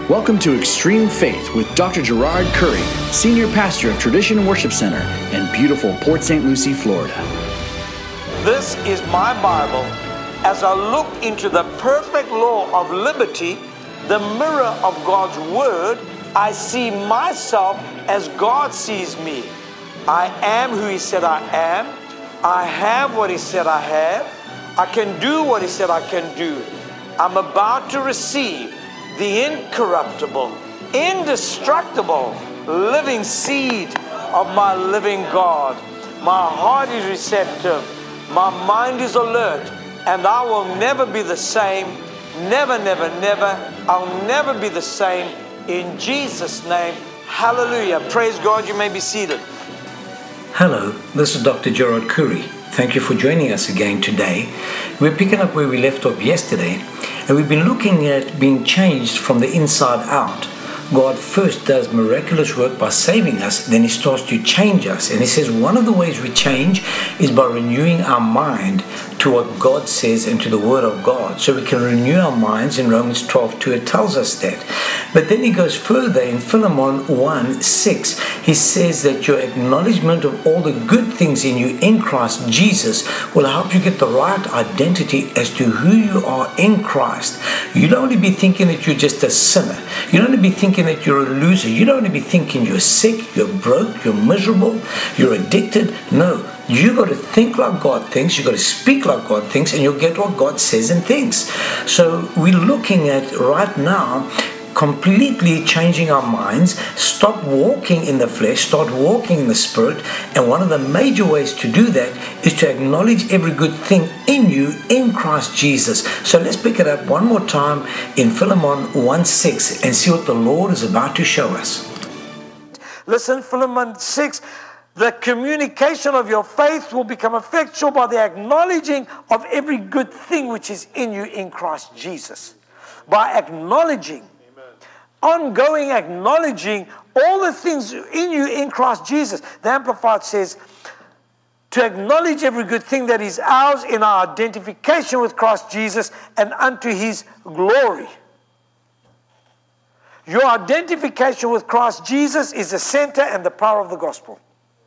Welcome to Extreme Faith with Dr. Gerard Curry, Senior Pastor of Tradition Worship Center in beautiful Port St. Lucie, Florida. This is my Bible. As I look into the perfect law of liberty, the mirror of God's Word, I see myself as God sees me. I am who He said I am. I have what He said I have. I can do what He said I can do. I'm about to receive the incorruptible, indestructible, living seed of my living God. My heart is receptive. My mind is alert. And I will never be the same. Never, never, never. I'll never be the same. In Jesus' name, hallelujah. Praise God. You may be seated. Hello, this is Dr. Gerard Curry. Thank you for joining us again today. We're picking up where we left off yesterday, and we've been looking at being changed from the inside out. God first does miraculous work by saving us, then He starts to change us. And He says one of the ways we change is by renewing our mind to what God says and to the Word of God. So we can renew our minds. In Romans 12:2 it tells us that. But then He goes further in Philemon 1:6. He says that your acknowledgement of all the good things in you in Christ Jesus will help you get the right identity as to who you are in Christ. You don't want to be thinking that you're just a sinner. You don't want to be thinking that you're a loser. You don't want to be thinking you're sick, you're broke, you're miserable, you're addicted. No, you got to think like God thinks, you got to speak like God thinks, and you'll get what God says and thinks. So we're looking at right now completely changing our minds, stop walking in the flesh, start walking in the Spirit. And one of the major ways to do that is to acknowledge every good thing in you in Christ Jesus. So let's pick it up one more time in Philemon 1:6 and see what the Lord is about to show us. Listen, Philemon 6, the communication of your faith will become effectual by the acknowledging of every good thing which is in you in Christ Jesus. By acknowledging, ongoing acknowledging all the things in you in Christ Jesus. The Amplified says, to acknowledge every good thing that is ours in our identification with Christ Jesus and unto His glory. Your identification with Christ Jesus is the center and the power of the gospel.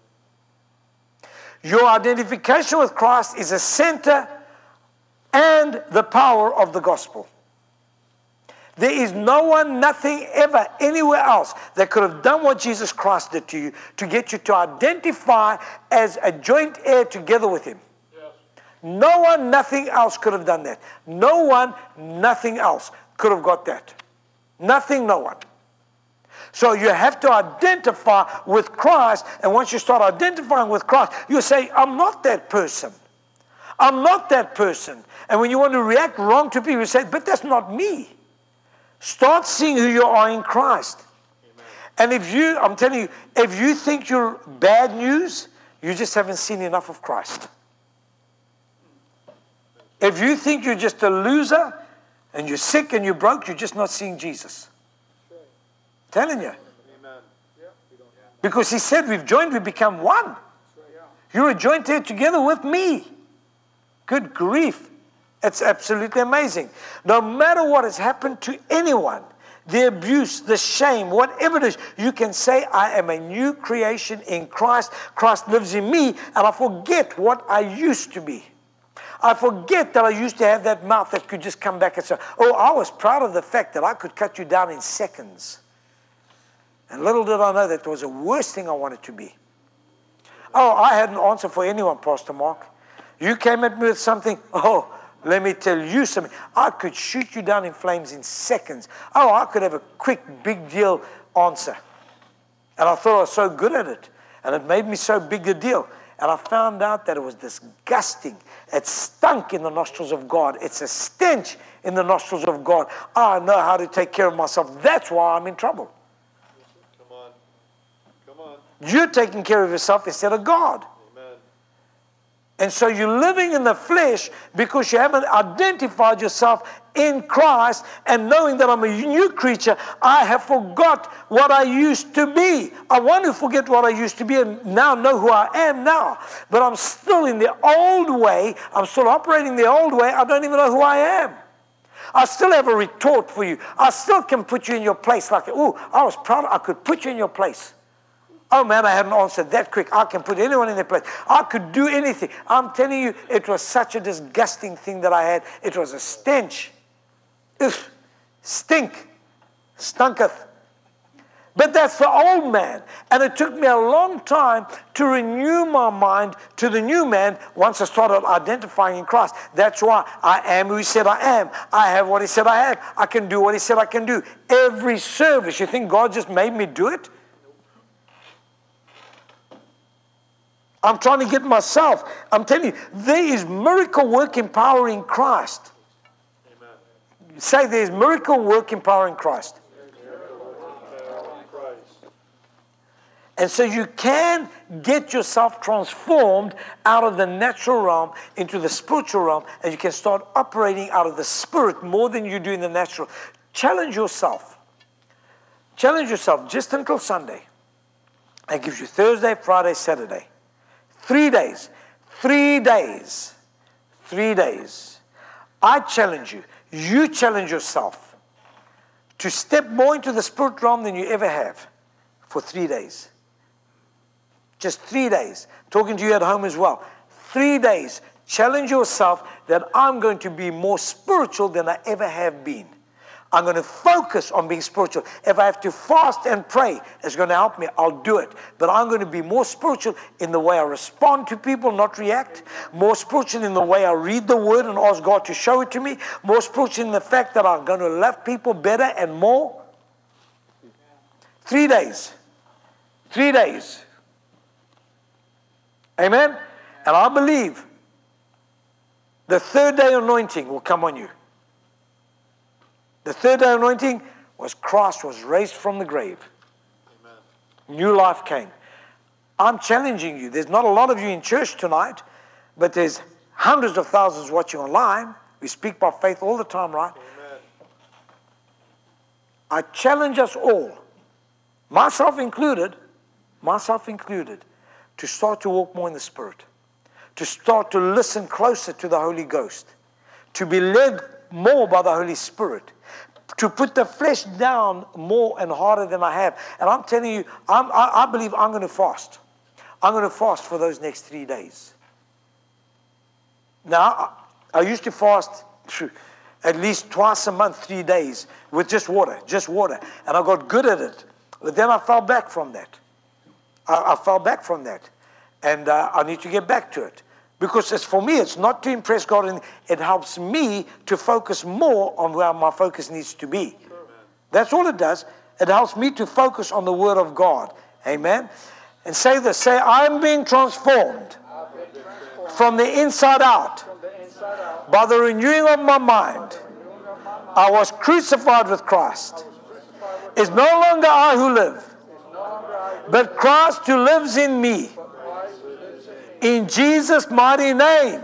Your identification with Christ is the center and the power of the gospel. There is no one, nothing ever, anywhere else that could have done what Jesus Christ did to you to get you to identify as a joint heir together with Him. Yes. No one, nothing else could have done that. No one, nothing else could have got that. Nothing, no one. So you have to identify with Christ, and once you start identifying with Christ, you say, I'm not that person. I'm not that person. And when you want to react wrong to people, you say, but that's not me. Start seeing who you are in Christ. Amen. And I'm telling you, if you think you're bad news, you just haven't seen enough of Christ. If you think you're just a loser and you're sick and you're broke, you're just not seeing Jesus. I'm telling you. Amen. Because He said we've become one. You're a joint heir together with me. Good grief. It's absolutely amazing. No matter what has happened to anyone, the abuse, the shame, whatever it is, you can say, I am a new creation in Christ. Christ lives in me, and I forget what I used to be. I forget that I used to have that mouth that could just come back and say, oh, I was proud of the fact that I could cut you down in seconds. And little did I know that was the worst thing I wanted to be. Oh, I had an answer for anyone, Pastor Mark. You came at me with something, let me tell you something. I could shoot you down in flames in seconds. Oh, I could have a quick, big deal answer. And I thought I was so good at it. And it made me so big a deal. And I found out that it was disgusting. It stunk in the nostrils of God. It's a stench in the nostrils of God. I know how to take care of myself. That's why I'm in trouble. Come on. You're taking care of yourself instead of God. And so you're living in the flesh because you haven't identified yourself in Christ, and knowing that I'm a new creature, I have forgot what I used to be. I want to forget what I used to be and now know who I am now. But I'm still in the old way. I'm still operating the old way. I don't even know who I am. I still have a retort for you. I still can put you in your place. Like, oh, I was proud. I could put you in your place. Oh man, I hadn't answered that quick. I can put anyone in their place. I could do anything. I'm telling you, it was such a disgusting thing that I had. It was a stench. Ugh, stink, stunketh. But that's the old man. And it took me a long time to renew my mind to the new man once I started identifying in Christ. That's why I am who he said I am. I have what he said I have. I can do what he said I can do. Every service, you think God just made me do it? I'm trying to get myself. I'm telling you, there is miracle working power in Christ. Amen. Say there's miracle working power in Christ. And so you can get yourself transformed out of the natural realm into the spiritual realm, and you can start operating out of the spirit more than you do in the natural. Challenge yourself. Challenge yourself just until Sunday. That gives you Thursday, Friday, Saturday. 3 days. 3 days. 3 days. I challenge you. You challenge yourself to step more into the spirit realm than you ever have for 3 days. Just 3 days. Talking to you at home as well. 3 days. Challenge yourself that I'm going to be more spiritual than I ever have been. I'm going to focus on being spiritual. If I have to fast and pray, it's going to help me. I'll do it. But I'm going to be more spiritual in the way I respond to people, not react. More spiritual in the way I read the word and ask God to show it to me. More spiritual in the fact that I'm going to love people better and more. 3 days. 3 days. Amen? And I believe the third day anointing will come on you. The third day anointing was Christ was raised from the grave. Amen. New life came. I'm challenging you. There's not a lot of you in church tonight, but there's hundreds of thousands watching online. We speak by faith all the time, right? Amen. I challenge us all, myself included, to start to walk more in the Spirit, to start to listen closer to the Holy Ghost, to be led more by the Holy Spirit, to put the flesh down more and harder than I have. And I'm telling you, I believe I'm going to fast. I'm going to fast for those next 3 days. Now, I used to fast at least twice a month, 3 days, with just water. And I got good at it. But then I fell back from that. I fell back from that. And I need to get back to it. Because for me, it's not to impress God. And it helps me to focus more on where my focus needs to be. That's all it does. It helps me to focus on the Word of God. Amen. And say this. Say, I'm being transformed from the inside out by the renewing of my mind. I was crucified with Christ. It's no longer I who live, but Christ who lives in me. In Jesus' mighty name.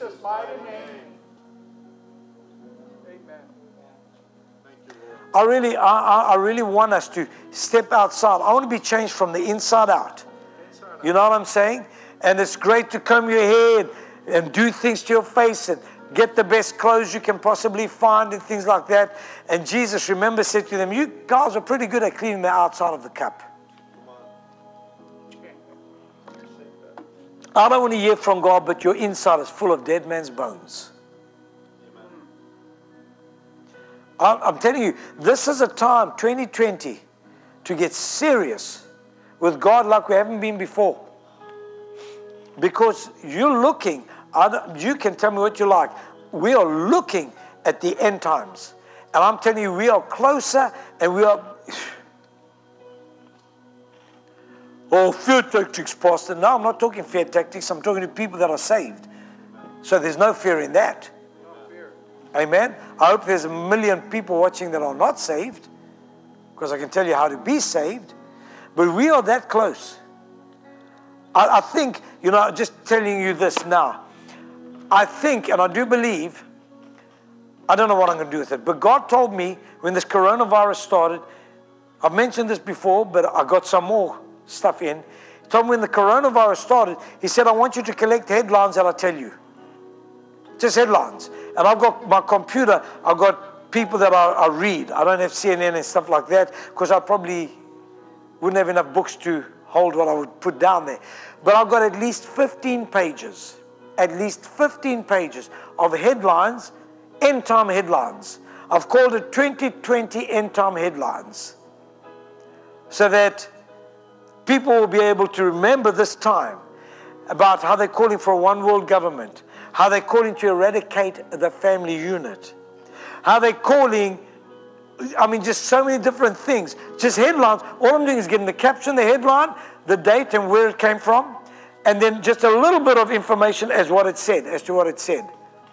I really want us to step outside. I want to be changed from the inside out. You know what I'm saying? And it's great to comb your hair and do things to your face and get the best clothes you can possibly find and things like that. And Jesus, remember, said to them, you guys are pretty good at cleaning the outside of the cup. I don't want to hear from God, but your inside is full of dead man's bones. I'm telling you, this is a time, 2020, to get serious with God like we haven't been before. Because you're looking, you can tell me what you like, we are looking at the end times. And I'm telling you, we are closer and we are... Oh, fear tactics, Pastor. No, I'm not talking fear tactics. I'm talking to people that are saved. So there's no fear in that. Amen. I hope there's 1 million people watching that are not saved, because I can tell you how to be saved. But we are that close. I think, just telling you this now. I think, and I do believe, I don't know what I'm going to do with it, but God told me when this coronavirus started, I've mentioned this before, but I got some more stuff in. He told me when the coronavirus started, he said, I want you to collect headlines that I tell you. Just headlines. And I've got my computer, I've got people that I read. I don't have CNN and stuff like that because I probably wouldn't have enough books to hold what I would put down there. But I've got at least 15 pages of headlines, end time headlines. I've called it 2020 end time headlines, so that people will be able to remember this time about how they're calling for a one world government, how they're calling to eradicate the family unit, how they're calling, just so many different things, just headlines. All I'm doing is getting the caption, the headline, the date and where it came from, and then just a little bit of information as to what it said.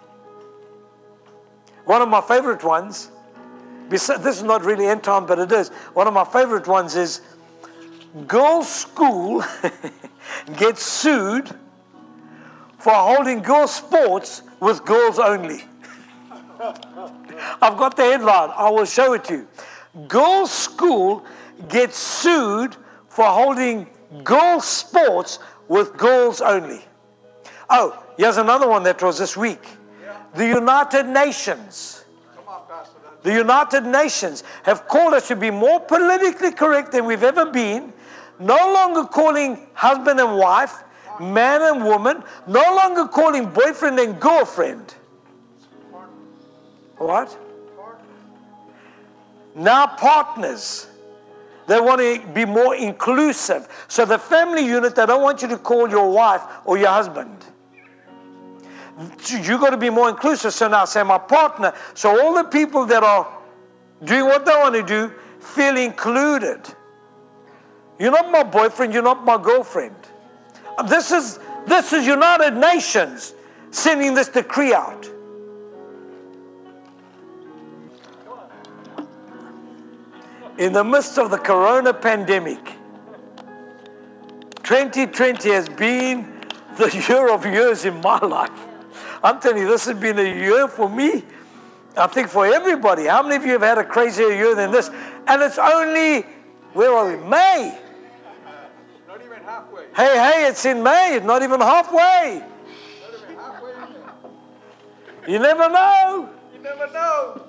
One of my favorite ones, this is not really end time, but it is. One of my favorite ones is, girls' school gets sued for holding girls' sports with girls only. I've got the headline. I will show it to you. Girls' school gets sued for holding girls' sports with girls only. Oh, here's another one that was this week. The United Nations. The United Nations have called us to be more politically correct than we've ever been. No longer calling husband and wife, man and woman. No longer calling boyfriend and girlfriend. What? Now partners. They want to be more inclusive. So the family unit, they don't want you to call your wife or your husband. You got to be more inclusive. So now say my partner. So all the people that are doing what they want to do feel included. You're not my boyfriend. You're not my girlfriend. This is United Nations sending this decree out. In the midst of the corona pandemic, 2020 has been the year of years in my life. I'm telling you, this has been a year for me. I think for everybody. How many of you have had a crazier year than this? And it's only, where are we? May. Not even halfway. Hey, it's in May. It's not even halfway. Not even halfway. You never know. You never know.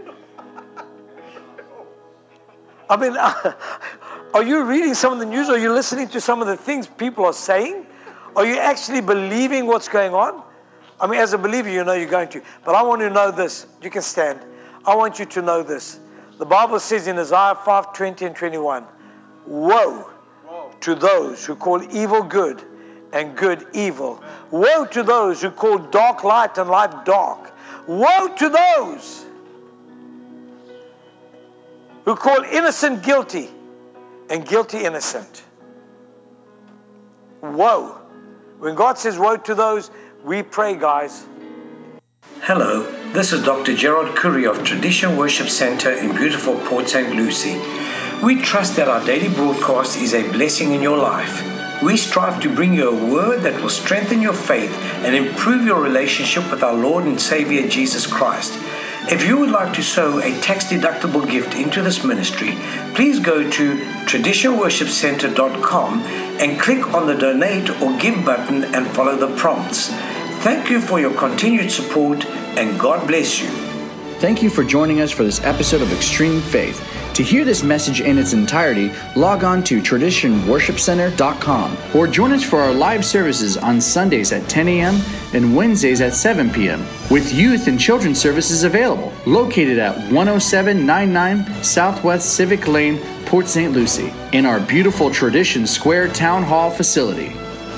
Are you reading some of the news? Are you listening to some of the things people are saying? Are you actually believing what's going on? As a believer, you know you're going to. But I want you to know this. You can stand. I want you to know this. The Bible says in Isaiah 5:20 and 21, woe to those who call evil good and good evil. Woe to those who call dark light and light dark. Woe to those who call innocent guilty and guilty innocent. Woe. When God says woe to those, we pray, guys. Hello, this is Dr. Gerard Curry of Tradition Worship Center in beautiful Port St. Lucie. We trust that our daily broadcast is a blessing in your life. We strive to bring you a word that will strengthen your faith and improve your relationship with our Lord and Savior Jesus Christ. If you would like to sow a tax-deductible gift into this ministry, please go to traditionworshipcenter.com and click on the donate or give button and follow the prompts. Thank you for your continued support and God bless you. Thank you for joining us for this episode of Extreme Faith. To hear this message in its entirety, log on to traditionworshipcenter.com or join us for our live services on Sundays at 10 a.m. and Wednesdays at 7 p.m. with youth and children's services available, located at 10799 Southwest Civic Lane, Port St. Lucie, in our beautiful Tradition Square Town Hall facility.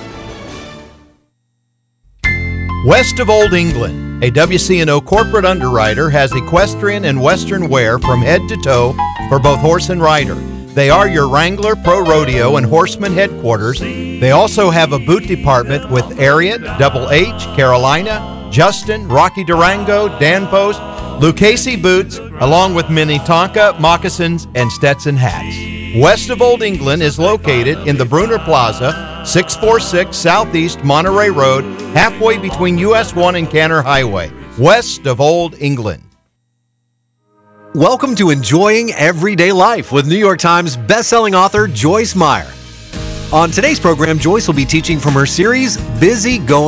West of Old England, a WC&O corporate underwriter has equestrian and western wear from head to toe for both horse and rider. They are your Wrangler Pro Rodeo and Horseman headquarters. They also have a boot department with Ariat, Double H, Carolina, Justin, Rocky Durango, Danpost, Lucchese boots, along with Minnetonka, moccasins, and Stetson hats. West of Old England is located in the Bruner Plaza, 646 Southeast Monterey Road, halfway between US 1 and Canner Highway, west of Old England. Welcome to Enjoying Everyday Life with New York Times bestselling author Joyce Meyer. On today's program, Joyce will be teaching from her series, Busy Going